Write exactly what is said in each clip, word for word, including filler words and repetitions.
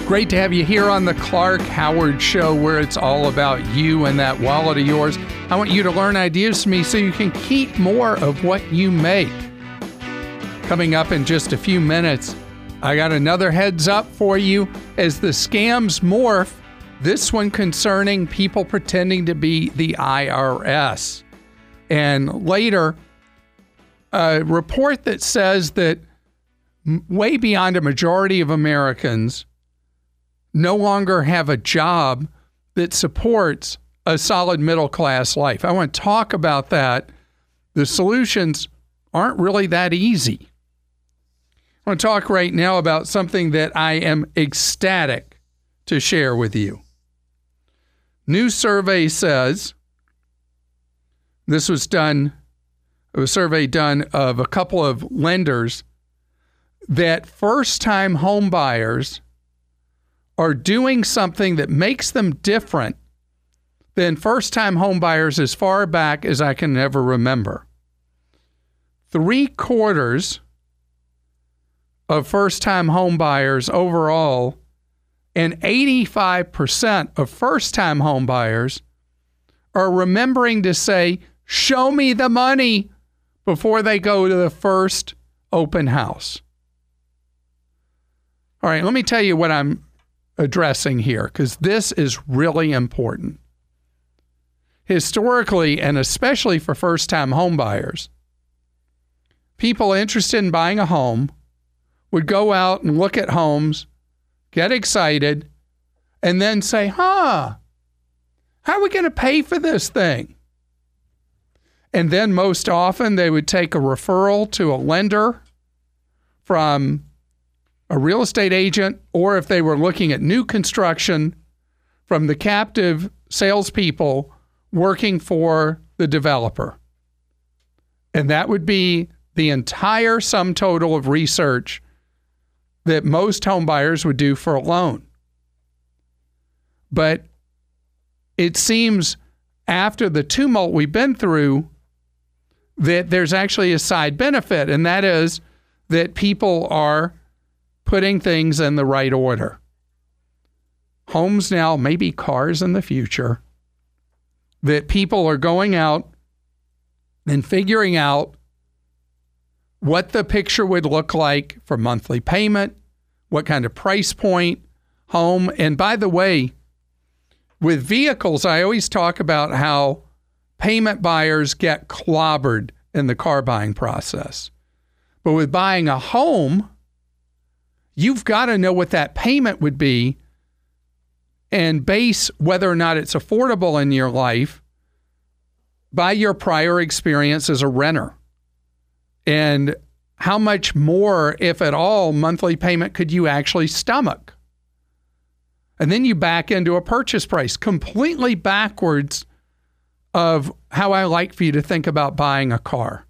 Great to have you here on the Clark Howard Show, where it's all about you and that wallet of yours. I want you to learn ideas from me so you can keep more of what you make. Coming up in just a few minutes, I got another heads up for you as the scams morph, this one concerning people pretending to be the I R S. And later, a report that says that way beyond a majority of Americans no longer have a job that supports a solid middle-class life. I want to talk about that. The solutions aren't really that easy. I want to talk right now about something that I am ecstatic to share with you. New survey says, this was done, a survey done of a couple of lenders, that first-time home buyers are doing something that makes them different than first-time home buyers as far back as I can ever remember. Three quarters of first-time home buyers overall and eighty-five percent of first-time home buyers are remembering to say, show me the money before they go to the first open house. All right, let me tell you what I'm addressing here, because this is really important. Historically, and especially for first-time home buyers, people interested in buying a home would go out and look at homes, get excited, and then say, huh, how are we going to pay for this thing? And then most often they would take a referral to a lender from a real estate agent, or if they were looking at new construction, from the captive salespeople working for the developer. And that would be the entire sum total of research that most home buyers would do for a loan. But it seems after the tumult we've been through that there's actually a side benefit, and that is that people are putting things in the right order. Homes now, maybe cars in the future, that people are going out and figuring out what the picture would look like for monthly payment, what kind of price point, home. And by the way, with vehicles, I always talk about how payment buyers get clobbered in the car buying process. But with buying a home, you've got to know what that payment would be and base whether or not it's affordable in your life by your prior experience as a renter. And how much more, if at all, monthly payment could you actually stomach? And then you back into a purchase price, completely backwards of how I like for you to think about buying a car.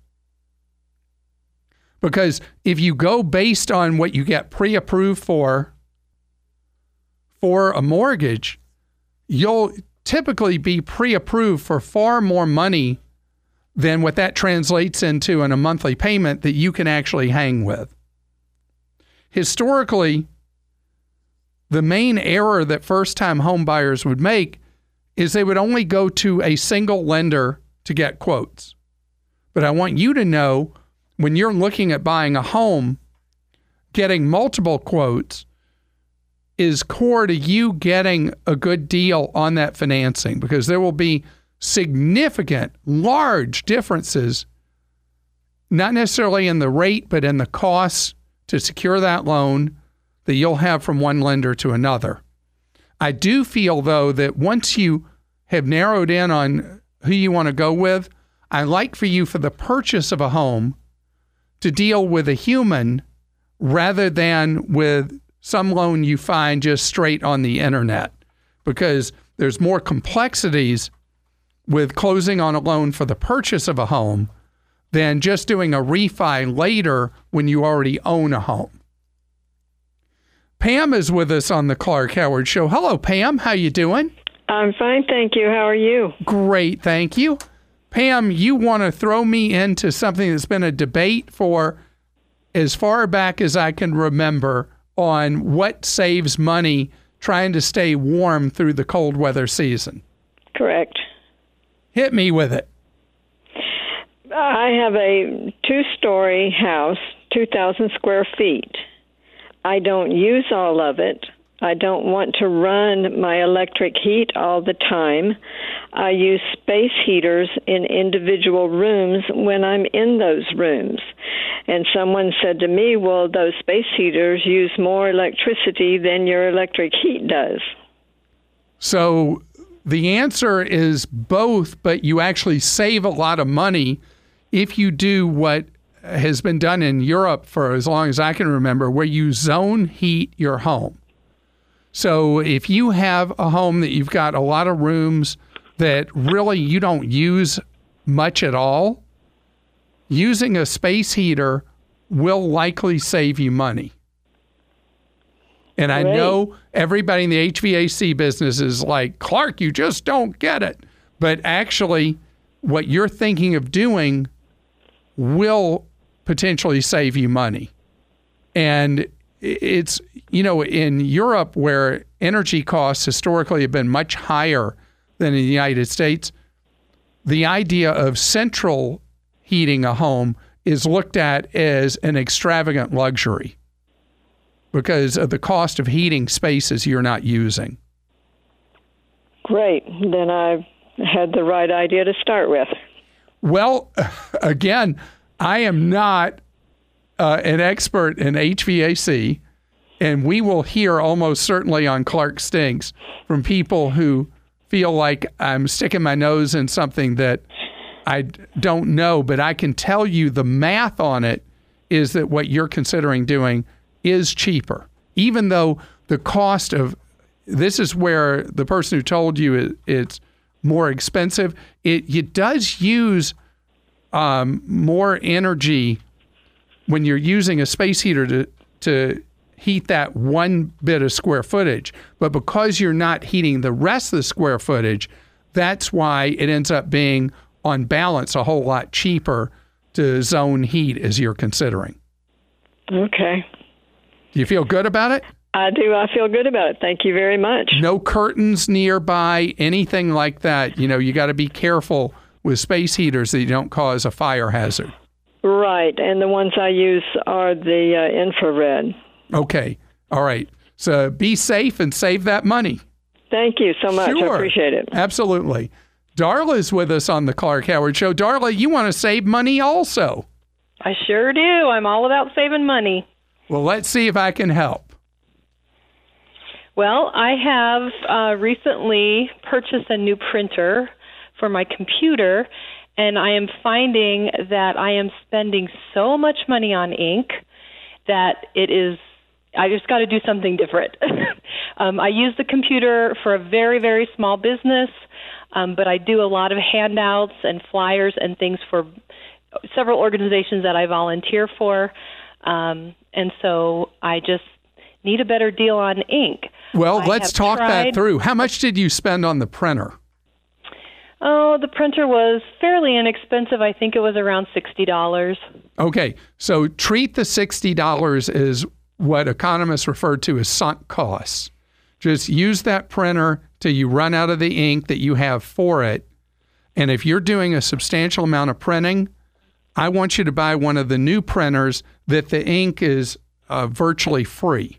Because if you go based on what you get pre-approved for, for a mortgage, you'll typically be pre-approved for far more money than what that translates into in a monthly payment that you can actually hang with. Historically, the main error that first-time home buyers would make is they would only go to a single lender to get quotes. But I want you to know, when you're looking at buying a home, getting multiple quotes is core to you getting a good deal on that financing, because there will be significant, large differences, not necessarily in the rate, but in the costs to secure that loan that you'll have from one lender to another. I do feel, though, that once you have narrowed in on who you want to go with, I like for you, for the purchase of a home, to deal with a human rather than with some loan you find just straight on the internet, because there's more complexities with closing on a loan for the purchase of a home than just doing a refi later when you already own a home. Pam is with us on the Clark Howard Show. Hello, Pam. How you doing? I'm fine, thank you. How are you? Great, thank you. Pam, you want to throw me into something that's been a debate for as far back as I can remember on what saves money trying to stay warm through the cold weather season. Correct. Hit me with it. I have a two-story house, two thousand square feet. I don't use all of it. I don't want to run my electric heat all the time. I use space heaters in individual rooms when I'm in those rooms. And someone said to me, well, those space heaters use more electricity than your electric heat does. So the answer is both, but you actually save a lot of money if you do what has been done in Europe for as long as I can remember, where you zone heat your home. So if you have a home that you've got a lot of rooms that really you don't use much at all, using a space heater will likely save you money. And I Great. know everybody in the H V A C business is like, Clark, you just don't get it. But actually, what you're thinking of doing will potentially save you money. And it's, you know, in Europe where energy costs historically have been much higher than in the United States, the idea of central heating a home is looked at as an extravagant luxury because of the cost of heating spaces you're not using. Great. Then I had the right idea to start with. Well, again, I am not uh, an expert in H V A C, and we will hear almost certainly on Clark Stinks from people who feel like I'm sticking my nose in something that I don't know, but I can tell you the math on it is that what you're considering doing is cheaper, even though the cost of this is where the person who told you it, it's more expensive. It, it does use um, more energy when you're using a space heater to, to heat that one bit of square footage. But because you're not heating the rest of the square footage, that's why it ends up being, on balance, a whole lot cheaper to zone heat as you're considering. Okay. Do you feel good about it? I do. I feel good about it. Thank you very much. No curtains nearby, anything like that. You know, you got to be careful with space heaters that you don't cause a fire hazard. Right. And the ones I use are the uh, infrared. Okay. All right. So be safe and save that money. Thank you so much. Sure. I appreciate it. Absolutely. Darla's with us on the Clark Howard Show. Darla, you want to save money also. I sure do. I'm all about saving money. Well, let's see if I can help. Well, I have uh, recently purchased a new printer for my computer, and I am finding that I am spending so much money on ink that it is, I just got to do something different. um, I use the computer for a very, very small business, um, but I do a lot of handouts and flyers and things for several organizations that I volunteer for, um, and so I just need a better deal on ink. Well, I let's talk tried, that through. How much did you spend on the printer? Oh, the printer was fairly inexpensive. I think it was around sixty dollars. Okay, so treat the sixty dollars as what economists refer to as sunk costs. Just use that printer till you run out of the ink that you have for it. And if you're doing a substantial amount of printing, I want you to buy one of the new printers that the ink is uh, virtually free.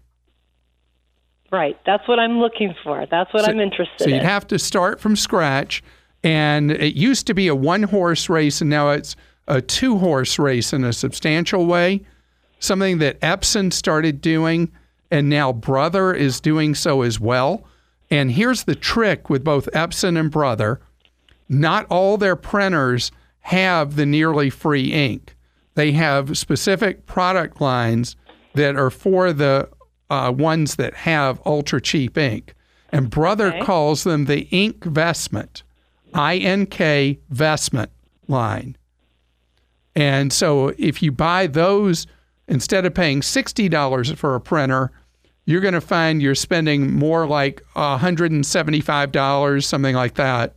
Right. That's what I'm looking for. That's what so, I'm interested so in. So you'd have to start from scratch. And it used to be a one-horse race, and now it's a two-horse race in a substantial way, something that Epson started doing, and now Brother is doing so as well. And here's the trick with both Epson and Brother. Not all their printers have the nearly free ink. They have specific product lines that are for the uh, ones that have ultra-cheap ink. And Brother Okay. calls them the Ink Vestment. I N K Vestment line. And so if you buy those, instead of paying sixty dollars for a printer, you're going to find you're spending more like one hundred seventy-five dollars, something like that,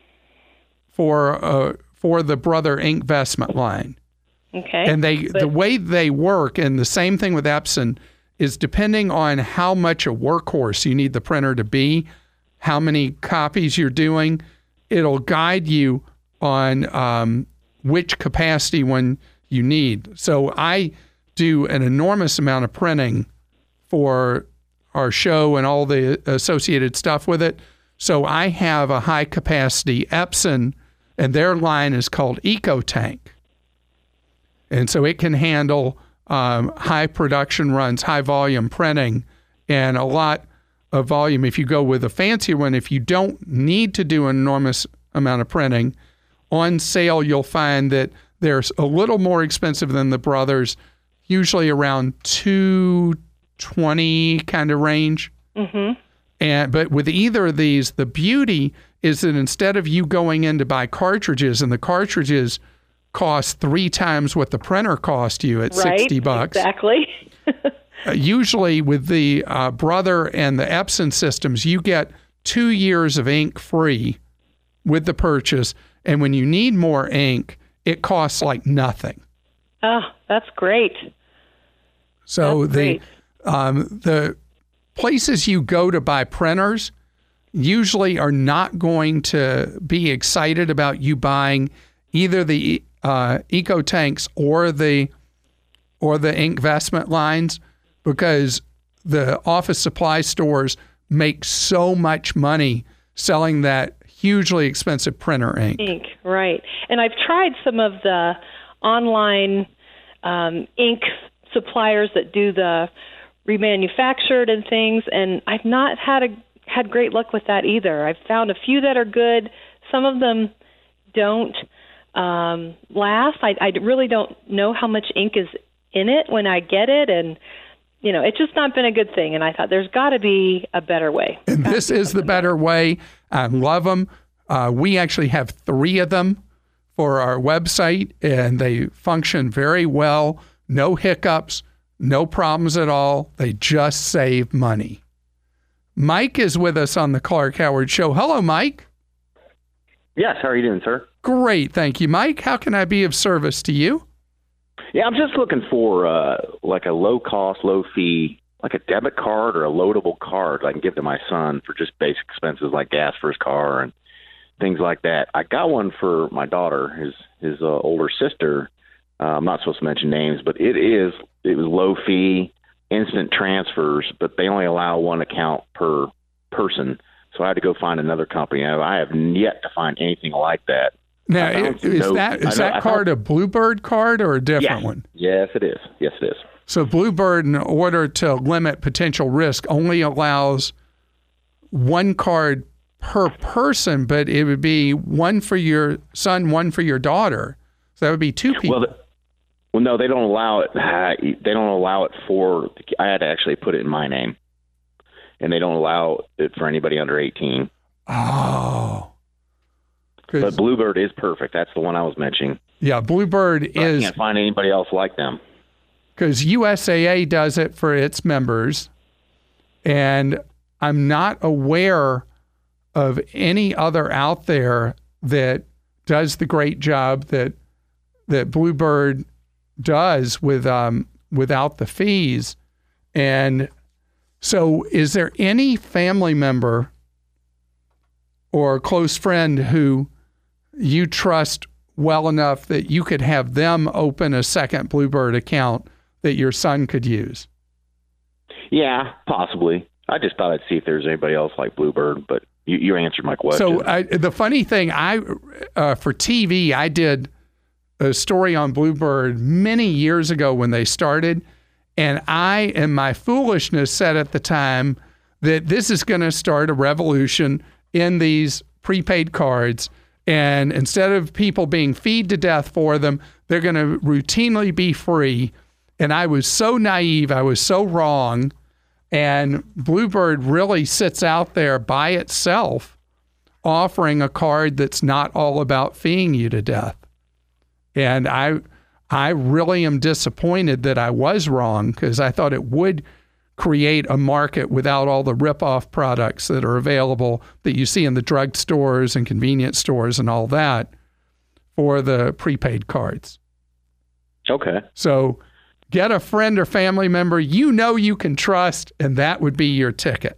for uh, for the Brother Ink Vestment line. Okay. And they but- the way they work, and the same thing with Epson, is depending on how much a workhorse you need the printer to be, how many copies you're doing, it'll guide you on um, which capacity one you need. So I do an enormous amount of printing for our show and all the associated stuff with it. So I have a high capacity Epson, and their line is called EcoTank. And so it can handle um, high production runs, high volume printing, and a lot of volume. If you go with a fancier one, if you don't need to do an enormous amount of printing, on sale you'll find that they're a little more expensive than the Brothers, usually around two twenty kind of range. Mm-hmm. And but with either of these, the beauty is that instead of you going in to buy cartridges, and the cartridges cost three times what the printer cost you at right, sixty bucks. Exactly. uh, usually with the uh, Brother and the Epson systems, you get two years of ink free with the purchase. And when you need more ink, it costs like nothing. Oh, that's great. So that's the great. Um, the places you go to buy printers usually are not going to be excited about you buying either the uh, EcoTanks or the or the Inkvestment lines, because the office supply stores make so much money selling that hugely expensive printer ink. Ink, right. And I've tried some of the online um, ink suppliers that do the remanufactured and things, and I've not had a had great luck with that either. I've found a few that are good. Some of them don't um, last. I, I really don't know how much ink is in it when I get it, and you know, it's just not been a good thing. And I thought there's got to be a better way. And this is the better way. I love them. Uh, we actually have three of them for our website, and they function very well. No hiccups. No problems at all. They just save money. Mike is with us on the Clark Howard Show. Hello, Mike. Yes, how are you doing, sir? Great, thank you, Mike. How can I be of service to you? Yeah, I'm just looking for uh, like a low-cost, low-fee, like a debit card or a loadable card I can give to my son for just basic expenses like gas for his car and things like that. I got one for my daughter, his his uh, older sister. Uh, I'm not supposed to mention names, but it is it was low fee, instant transfers, but they only allow one account per person. So I had to go find another company. I have yet to find anything like that. Now, is no, that is know, that card a Bluebird card or a different yes. one? Yes, it is. Yes, it is. So Bluebird, in order to limit potential risk, only allows one card per person, but it would be one for your son, one for your daughter. So that would be two people. Well, the, well no, they don't allow it. They don't allow it for. I had to actually put it in my name, and they don't allow it for anybody under eighteen. Oh. But Bluebird is perfect. That's the one I was mentioning. Yeah, Bluebird but is. I can't find anybody else like them. Because U S A A does it for its members, and I'm not aware of any other out there that does the great job that that Bluebird does with um, without the fees. And so, is there any family member or close friend who you trust well enough that you could have them open a second Bluebird account that your son could use? Yeah, possibly. I just thought I'd see if there's anybody else like Bluebird, but you, you answered my question. So I, the funny thing, I uh, for T V, I did a story on Bluebird many years ago when they started, and I, in my foolishness, said at the time that this is going to start a revolution in these prepaid cards, and instead of people being feed to death for them, they're going to routinely be free. And I was so naive, I was so wrong. And Bluebird really sits out there by itself offering a card that's not all about feeing you to death. And I I really am disappointed that I was wrong, because I thought it would create a market without all the rip-off products that are available that you see in the drugstores and convenience stores and all that for the prepaid cards. Okay. So Get a friend or family member you know you can trust, and that would be your ticket.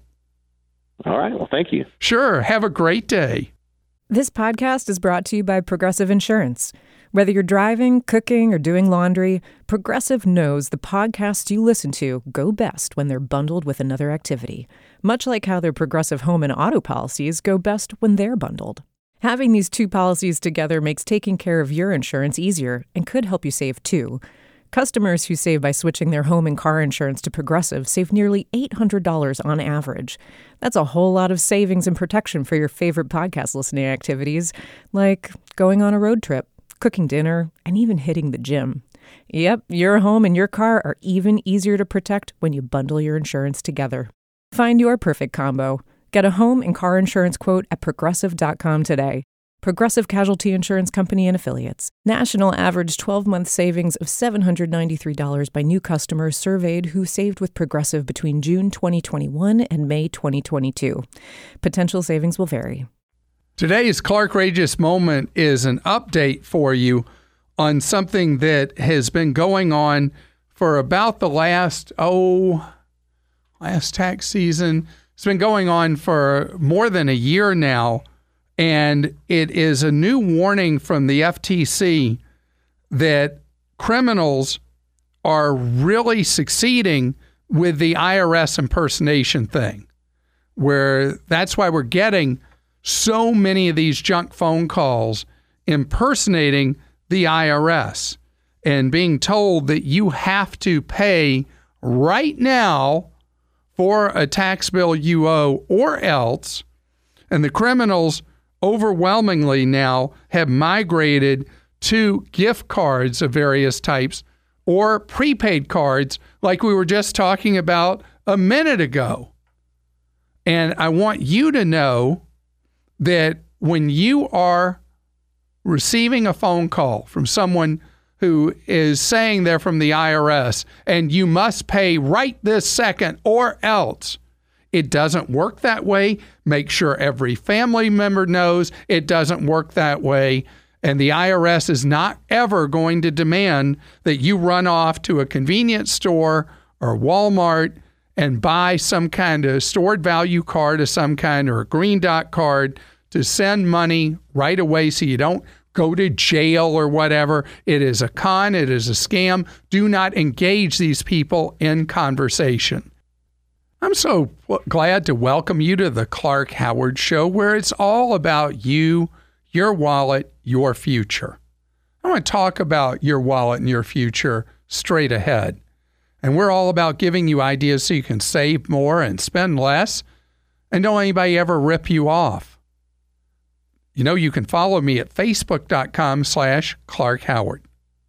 All right. Well, thank you. Sure. Have a great day. This podcast is brought to you by Progressive Insurance. Whether you're driving, cooking, or doing laundry, Progressive knows the podcasts you listen to go best when they're bundled with another activity, much like how their Progressive home and auto policies go best when they're bundled. Having these two policies together makes taking care of your insurance easier and could help you save too. Customers who save by switching their home and car insurance to Progressive save nearly eight hundred dollars on average. That's a whole lot of savings and protection for your favorite podcast listening activities, like going on a road trip, cooking dinner, and even hitting the gym. Yep, your home and your car are even easier to protect when you bundle your insurance together. Find your perfect combo. Get a home and car insurance quote at progressive dot com today. Progressive Casualty Insurance Company and Affiliates. National average twelve-month savings of seven hundred ninety-three dollars by new customers surveyed who saved with Progressive between June twenty twenty-one and May twenty twenty-two. Potential savings will vary. Today's Clark Rageous Moment is an update for you on something that has been going on for about the last, oh, last tax season. It's been going on for more than a year now, and it is a new warning from the F T C that criminals are really succeeding with the I R S impersonation thing, where that's why we're getting so many of these junk phone calls impersonating the I R S and being told that you have to pay right now for a tax bill you owe or else. And the criminals overwhelmingly now have migrated to gift cards of various types or prepaid cards like we were just talking about a minute ago. And I want you to know that when you are receiving a phone call from someone who is saying they're from the I R S and you must pay right this second or else, it doesn't work that way. Make sure every family member knows it doesn't work that way. And the I R S is not ever going to demand that you run off to a convenience store or Walmart and buy some kind of stored value card of some kind or a green dot card to send money right away so you don't go to jail or whatever. It is a con. It is a scam. Do not engage these people in conversation. I'm so glad to welcome you to the Clark Howard Show, where it's all about you, your wallet, your future. I want to talk about your wallet and your future straight ahead. And we're all about giving you ideas so you can save more and spend less and don't anybody ever rip you off. You know, you can follow me at facebook.com slash Clark Howard.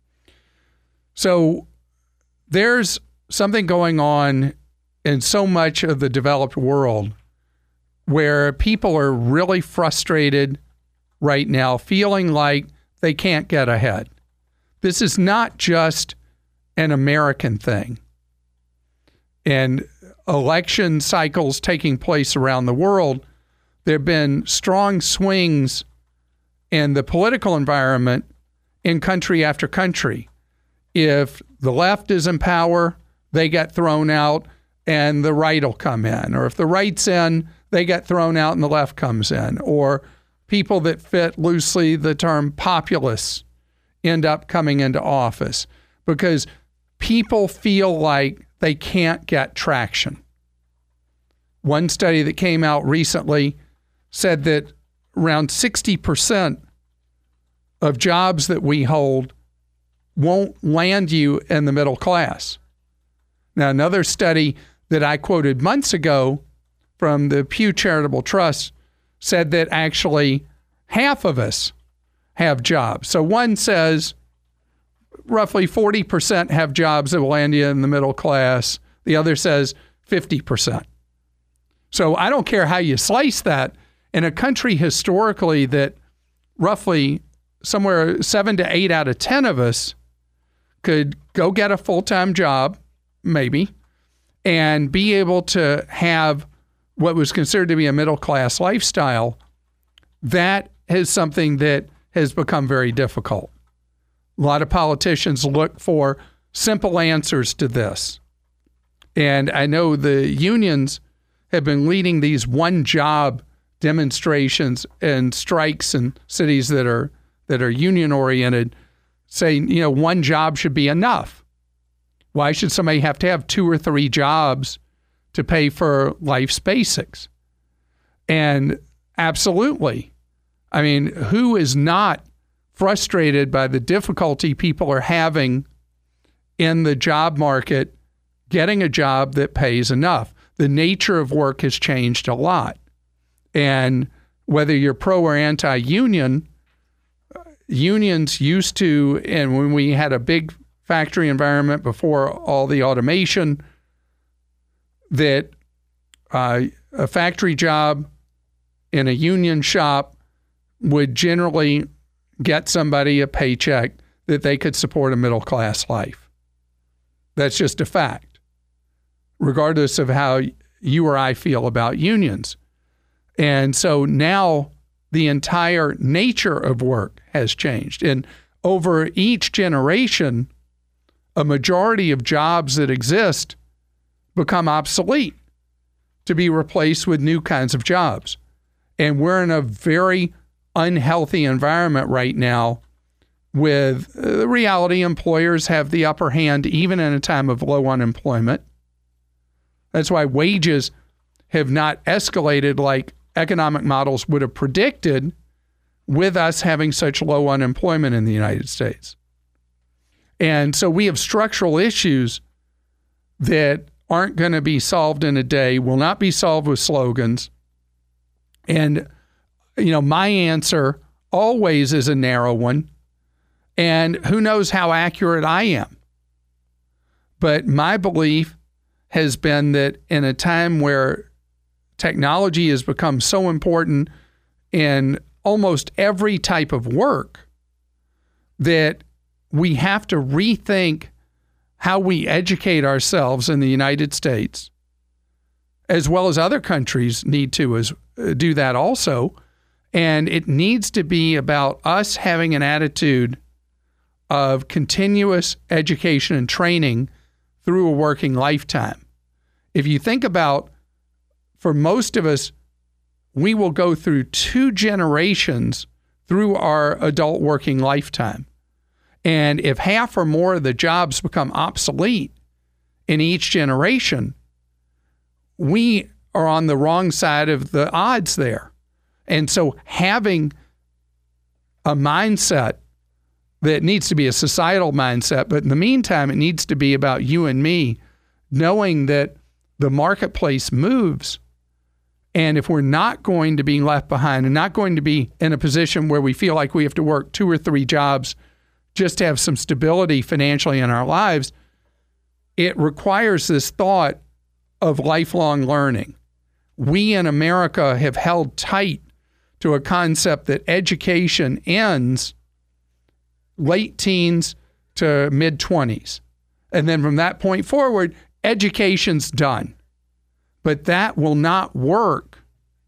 So there's something going on in so much of the developed world where people are really frustrated right now, feeling like they can't get ahead. This is not just an American thing. And election cycles taking place around the world, there have been strong swings in the political environment in country after country. If the left is in power, they get thrown out and the right will come in. Or if the right's in, they get thrown out and the left comes in. Or people that fit loosely the term populists end up coming into office because people feel like they can't get traction. One study that came out recently said that around sixty percent of jobs that we hold won't land you in the middle class. Now, another study that I quoted months ago from the Pew Charitable Trust said that actually half of us have jobs. So one says roughly forty percent have jobs that will land you in the middle class. The other says fifty percent. So I don't care how you slice that. In a country historically that roughly somewhere seven to eight out of ten of us could go get a full-time job, maybe, and be able to have what was considered to be a middle-class lifestyle, that is something that has become very difficult. A lot of politicians look for simple answers to this. And I know the unions have been leading these one-job demonstrations and strikes in cities that are that are union-oriented, saying, you know, one job should be enough. Why should somebody have to have two or three jobs to pay for life's basics? And absolutely. I mean, who is not frustrated by the difficulty people are having in the job market getting a job that pays enough? The nature of work has changed a lot. And whether you're pro or anti-union, unions used to, and when we had a big factory environment before all the automation, that uh, a factory job in a union shop would generally get somebody a paycheck that they could support a middle-class life. That's just a fact, regardless of how you or I feel about unions. And so now the entire nature of work has changed. And over each generation, a majority of jobs that exist become obsolete to be replaced with new kinds of jobs. And we're in a very unhealthy environment right now with the reality employers have the upper hand even in a time of low unemployment. That's why wages have not escalated like economic models would have predicted with us having such low unemployment in the United States. And so we have structural issues that aren't going to be solved in a day, will not be solved with slogans. And, you know, my answer always is a narrow one. And who knows how accurate I am. But my belief has been that in a time where technology has become so important in almost every type of work, that we have to rethink how we educate ourselves in the United States, as well as other countries need to as, uh, do that also. And it needs to be about us having an attitude of continuous education and training through a working lifetime. If you think about, for most of us, we will go through two generations through our adult working lifetime. And if half or more of the jobs become obsolete in each generation, we are on the wrong side of the odds there. And so having a mindset that needs to be a societal mindset, but in the meantime, it needs to be about you and me, knowing that the marketplace moves. And if we're not going to be left behind and not going to be in a position where we feel like we have to work two or three jobs just to have some stability financially in our lives, it requires this thought of lifelong learning. We in America have held tight to a concept that education ends late teens to mid-twenties. And then from that point forward, education's done. But that will not work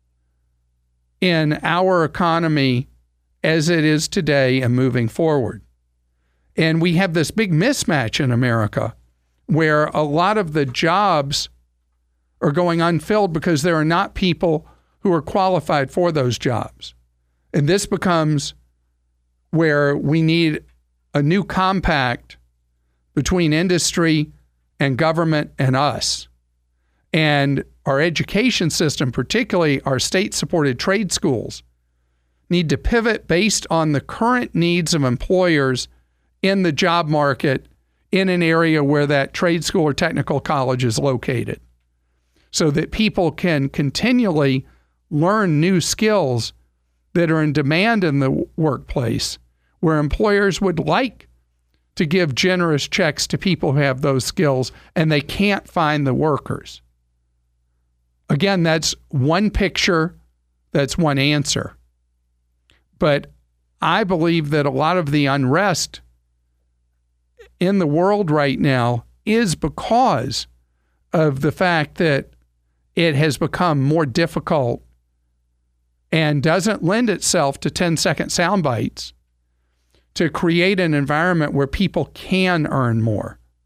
in our economy as it is today and moving forward. And we have this big mismatch in America where a lot of the jobs are going unfilled because there are not people who are qualified for those jobs. And this becomes where we need a new compact between industry and government and us. And our education system, particularly our state-supported trade schools, need to pivot based on the current needs of employers in the job market in an area where that trade school or technical college is located, so that people can continually learn new skills that are in demand in the workplace, where employers would like to give generous checks to people who have those skills and they can't find the workers. Again, that's one picture, that's one answer. But I believe that a lot of the unrest in the world right now is because of the fact that it has become more difficult and doesn't lend itself to ten-second sound bites to create an environment where people can earn more.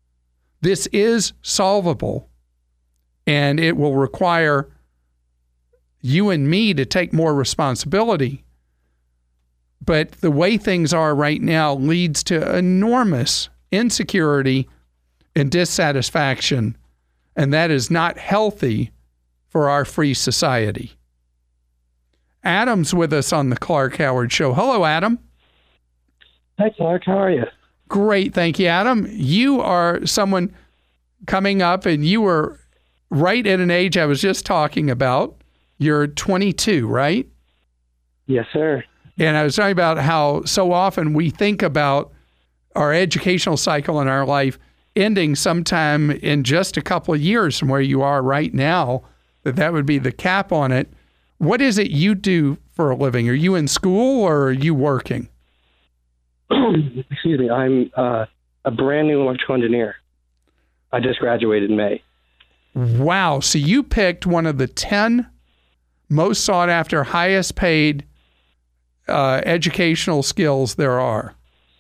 This is solvable, and it will require you and me to take more responsibility. But the way things are right now leads to enormous insecurity and dissatisfaction, and that is not healthy for our free society. Adam's with us on the Clark Howard Show. Hello, Adam. Hi, Clark. How are you? Great. Thank you, Adam. You are someone coming up, and you were right at an age I was just talking about. You're twenty-two, right? Yes, sir. And I was talking about how so often we think about our educational cycle in our life ending sometime in just a couple of years from where you are right now, that that would be the cap on it. What is it you do for a living? Are you in school or are you working? Excuse me. I'm uh, a brand new electrical engineer. I just graduated in May. Wow. So you picked one of the ten most sought after, highest paid uh, educational skills there are.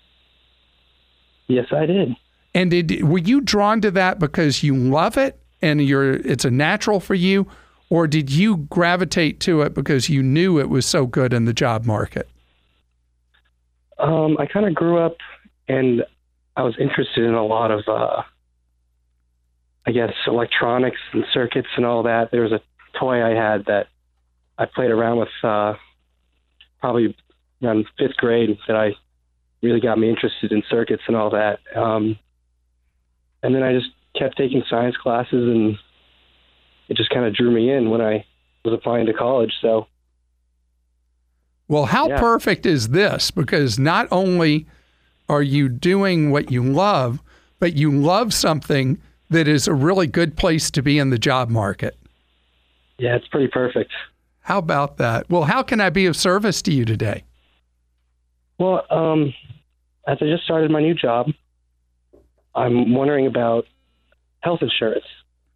Yes, I did. And did were you drawn to that because you love it and you're it's a natural for you, or did you gravitate to it because you knew it was so good in the job market? Um, I kind of grew up and I was interested in a lot of, uh, I guess, electronics and circuits and all that. There was a toy I had that I played around with uh, probably around fifth grade that I really got me interested in circuits and all that. Um, and then I just kept taking science classes, and it just kind of drew me in when I was applying to college. So, well, how yeah. perfect is this? Because not only are you doing what you love, but you love something that is a really good place to be in the job market. Yeah, it's pretty perfect. How about that? Well, how can I be of service to you today? Well, um, as I just started my new job, I'm wondering about health insurance.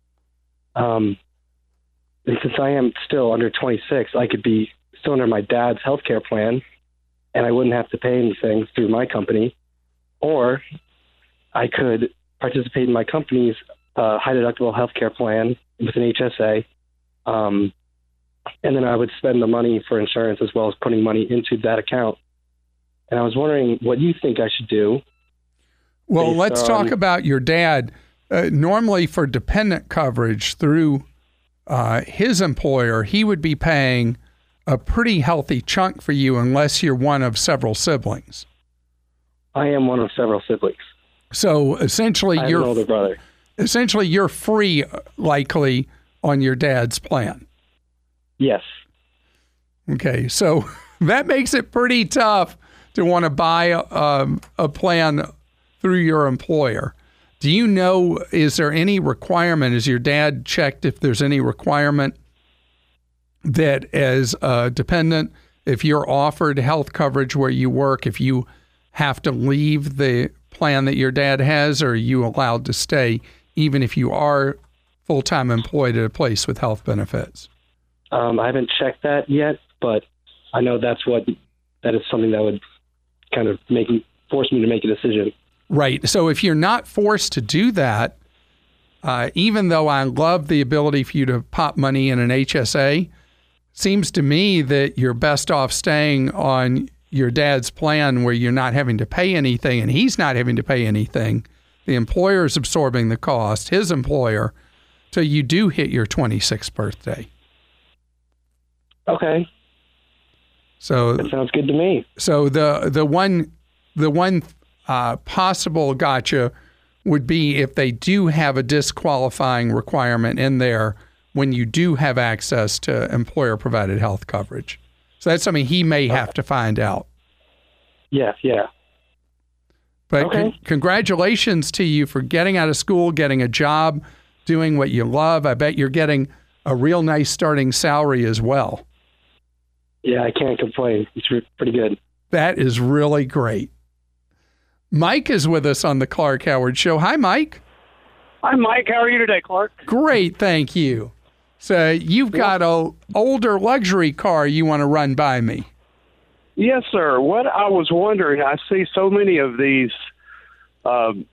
Um, and since I am still under twenty-six, I could be still under my dad's health care plan, and I wouldn't have to pay anything through my company. Or I could participate in my company's uh, high deductible health care plan with an H S A. Um, and then I would spend the money for insurance as well as putting money into that account. And I was wondering what you think I should do. Well, let's on... talk about your dad. Uh, normally for dependent coverage through uh, his employer, he would be paying a pretty healthy chunk for you unless you're one of several siblings. I am one of several siblings. So essentially, I have you're an older brother. Essentially, you're free, likely, on your dad's plan. Yes. Okay, so that makes it pretty tough to want to buy um, a plan through your employer. Do you know, is there any requirement, has your dad checked if there's any requirement that as a dependent, if you're offered health coverage where you work, if you have to leave the plan that your dad has, or are you allowed to stay even if you are full-time employed at a place with health benefits? Um, I haven't checked that yet, but I know that's what that is something that would kind of make me, force me to make a decision. Right. So if you're not forced to do that, uh, even though I love the ability for you to pop money in an H S A, seems to me that you're best off staying on your dad's plan where you're not having to pay anything and he's not having to pay anything. The employer is absorbing the cost, his employer, till you do hit your twenty-sixth birthday. Okay. So that sounds good to me. So the the one the one uh, possible gotcha would be if they do have a disqualifying requirement in there when you do have access to employer provided health coverage. So that's something he may have to find out. Yeah, yeah. But okay. con- congratulations to you for getting out of school, getting a job, doing what you love. I bet you're getting a real nice starting salary as well. Yeah, I can't complain. It's re- pretty good. That is really great. Mike is with us on the Clark Howard Show. Hi, Mike. Hi, Mike. How are you today, Clark? Great, thank you. So you've got a older luxury car you want to run by me. Yes, sir. What I was wondering, I see so many of these um,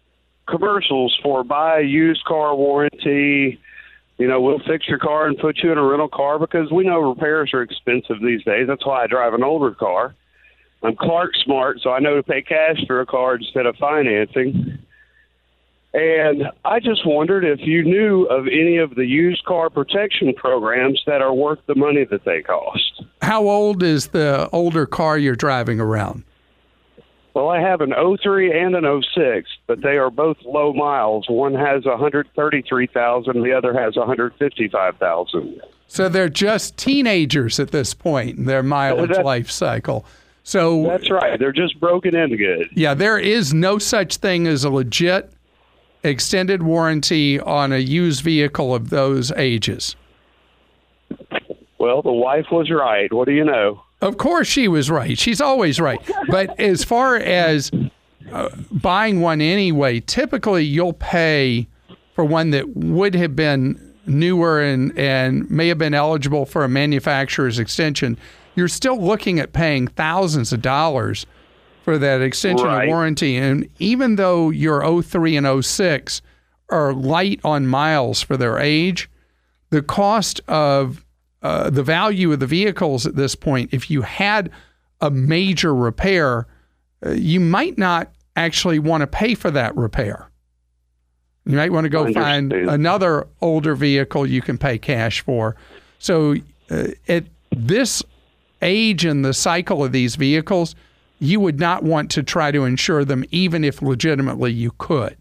commercials for buy a used car warranty. You know, we'll fix your car and put you in a rental car because we know repairs are expensive these days. That's why I drive an older car. I'm Clark Smart, so I know to pay cash for a car instead of financing. And I just wondered if you knew of any of the used car protection programs that are worth the money that they cost. How old is the older car you're driving around? Well, I have an oh three and an oh six, but they are both low miles. One has one hundred thirty-three thousand, the other has one hundred fifty-five thousand. So they're just teenagers at this point in their mileage That's, life cycle. So that's right. They're just broken in good. Yeah, there is no such thing as a legit extended warranty on a used vehicle of those ages. Well, the wife was right. What do you know? Of course she was right. She's always right. But as far as uh, buying one anyway, typically you'll pay for one that would have been newer and, and may have been eligible for a manufacturer's extension. You're still looking at paying thousands of dollars for that extension right. of warranty. And even though your oh three and oh six are light on miles for their age, the cost of Uh, the value of the vehicles at this point, if you had a major repair, uh, you might not actually want to pay for that repair. You might want to go find another older vehicle you can pay cash for. So uh, at this age in the cycle of these vehicles, you would not want to try to insure them even if legitimately you could.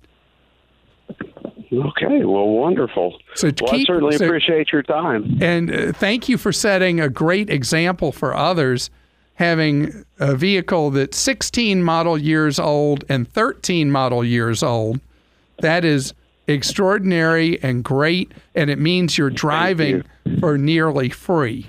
Okay, well, wonderful. So well, keep, I certainly so, appreciate your time. And uh, thank you for setting a great example for others, having a vehicle that's sixteen model years old and thirteen model years old. That is extraordinary and great, and it means you're driving you. for nearly free.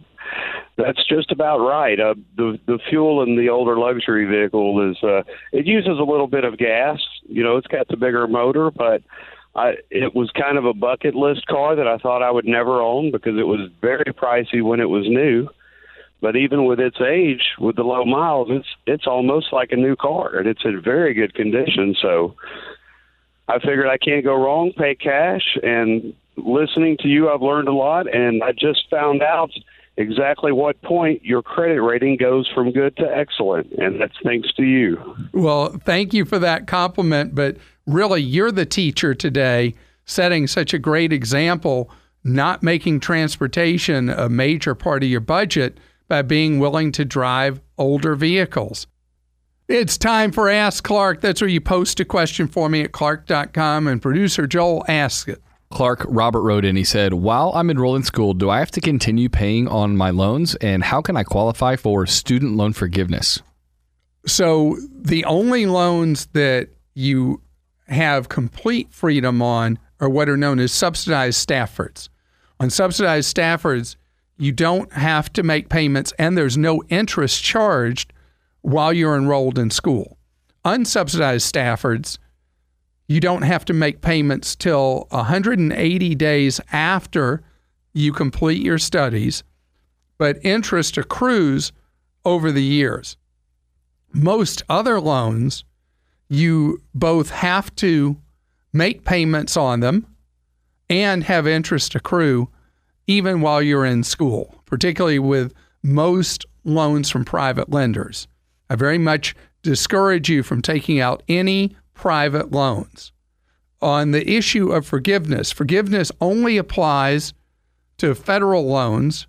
That's just about right. Uh, the the fuel in the older luxury vehicle is uh, it uses a little bit of gas. You know, it's got the bigger motor, but I, it was kind of a bucket list car that I thought I would never own because it was very pricey when it was new. But even with its age, with the low miles, it's it's almost like a new car, and it's in very good condition. So I figured I can't go wrong, pay cash, and listening to you, I've learned a lot, and I just found out exactly what point your credit rating goes from good to excellent, and that's thanks to you. Well, thank you for that compliment, but really, you're the teacher today, setting such a great example, not making transportation a major part of your budget by being willing to drive older vehicles. It's time for Ask Clark. That's where you post a question for me at clark dot com, and producer Joel asks it. Clark, Robert wrote in, he said, while I'm enrolled in school, do I have to continue paying on my loans, and how can I qualify for student loan forgiveness? So the only loans that you have complete freedom on are what are known as subsidized Staffords. On subsidized Staffords, you don't have to make payments, and there's no interest charged while you're enrolled in school. Unsubsidized Staffords, you don't have to make payments till one hundred eighty days after you complete your studies, but interest accrues over the years. Most other loans, you both have to make payments on them and have interest accrue even while you're in school, particularly with most loans from private lenders. I very much discourage you from taking out any private loans. On the issue of forgiveness, forgiveness only applies to federal loans,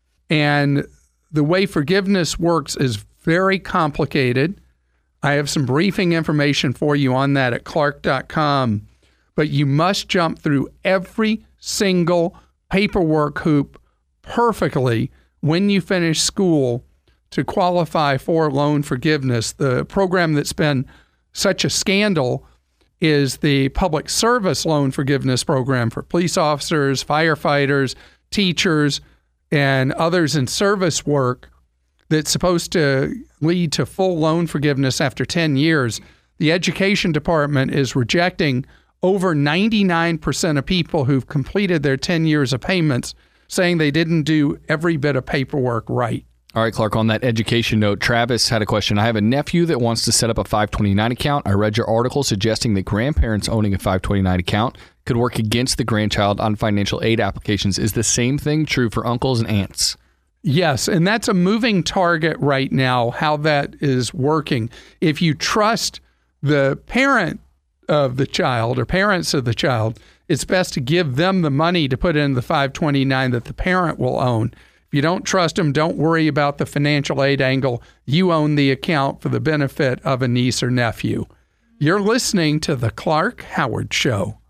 and the way forgiveness works is very complicated. I have some briefing information for you on that at clark dot com, but you must jump through every single paperwork hoop perfectly when you finish school to qualify for loan forgiveness. The program that's been such a scandal is the Public Service Loan Forgiveness Program for police officers, firefighters, teachers, and others in service work that's supposed to lead to full loan forgiveness after ten years. The Education Department is rejecting over ninety-nine percent of people who've completed their ten years of payments, saying they didn't do every bit of paperwork right. All right, Clark, on that education note, Travis had a question. I have a nephew that wants to set up a five twenty-nine account. I read your article suggesting that grandparents owning a five twenty-nine account could work against the grandchild on financial aid applications. Is the same thing true for uncles and aunts? Yes, and that's a moving target right now, how that is working. If you trust the parent of the child or parents of the child, it's best to give them the money to put in the five twenty-nine that the parent will own. If you don't trust them, don't worry about the financial aid angle. You own the account for the benefit of a niece or nephew. You're listening to The Clark Howard Show.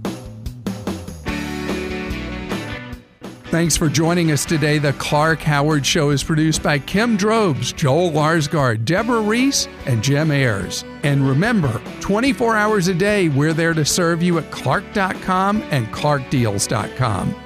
Thanks for joining us today. The Clark Howard Show is produced by Kim Drobes, Joel Larsgaard, Deborah Reese, and Jim Ayers. And remember, twenty-four hours a day, we're there to serve you at clark dot com and clark deals dot com.